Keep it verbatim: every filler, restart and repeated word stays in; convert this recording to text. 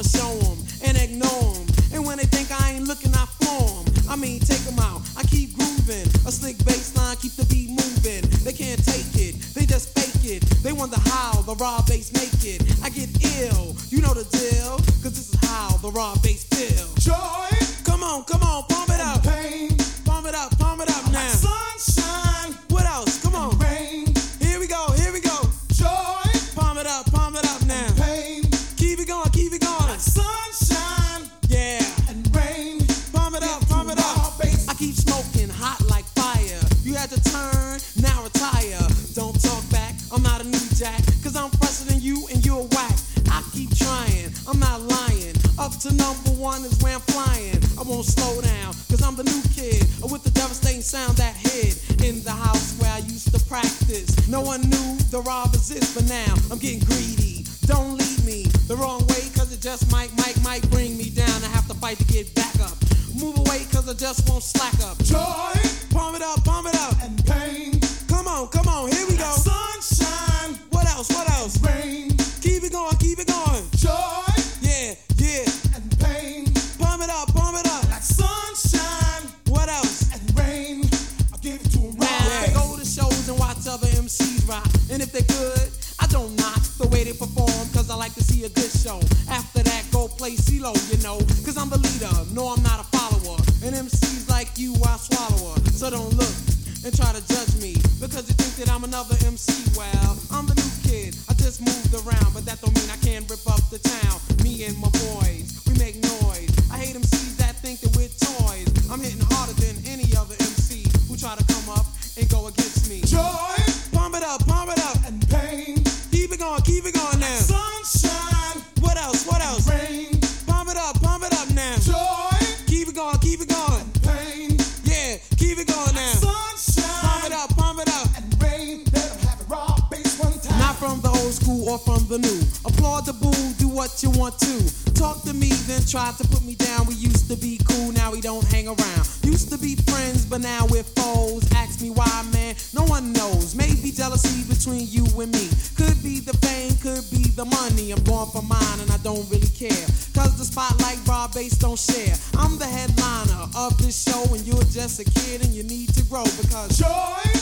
show them and ignore them. And when they think I ain't looking, I floor them. I mean, take them out. I keep grooving. A slick bass line, keep the beat moving. They can't take it, they just fake it. They wonder how the raw bass make it. I get ill, you know the deal. Cause this is how the raw bass feel. Joy. Come on, come on, pump it up. Pain. Pump it up, pump it up now. Like sunshine. What else? Come on. Rain. Here we go, here we go. Joy. Pump it up, pump it up now. Pain. Keep it going, keep it going. Like sunshine. Yeah. And rain. Pump it up, pump it up. I keep smoking hot like fire. You had to turn, now retire. Don't talk back, I'm not a new jack. Cause I'm fresher than you and you're whack. I keep trying, I'm not lying. Up to number one is where I'm flying. I won't slow down, cause I'm the new kid with the devastating sound that hid in the house where I used to practice. No one knew the raw exists, but now I'm getting greedy. Don't lead me the wrong way, cause it just might, might, might bring me down. I have to fight to get back up. Move away, cause I just won't slack up. Joy. Pump it up, pump it up. And pain. Come on, come on, here we go. Sunshine. What else, what else? Rain. Keep it going, keep it going. Joy. Yeah, yeah. And pain. Pump it up, pump it up. Like sunshine. What else? And rain. I'll give it to them Now, right. I go to shows and watch other M Cs rock. And if they good, I don't knock the way they perform, cause I like to see a good show. After that, go play CeeLo, you know, cause I'm the leader, no I'm not a follower. And M Cs like you, I swallow her. So don't look and try to judge me, because you think that I'm another M C. Well, I'm the new kid, I just moved around, but that don't mean I can't rip up the town. Me and my boys, we make noise. I hate M Cs that think that we're toys. I'm hitting harder than any other M C who try to come up and go against me. Joy. Pump it up, pump it up. And pain. Keep it going, keep it going now. Sunshine. What else, what else? Rain. Pump it up, pump it up now. Joy. Keep it going, keep it going. Pain. Yeah, keep it going now. Sunshine. Pump it up, pump it up. And rain. Let them have it raw bass one time. Not from the old school or from the new. Applaud the boom, do what you want to. Talk to me, then try to put me down. We used to be cool, now we don't hang around. Used to be friends, but now we're foes. Ask me why, man, no one knows. Maybe jealousy between you and me. Could be the fame, could be the money. I'm going for mine and I don't really care, cause the spotlight raw bass don't share. I'm the headliner of this show and you're just a kid and you need to grow, because Joy.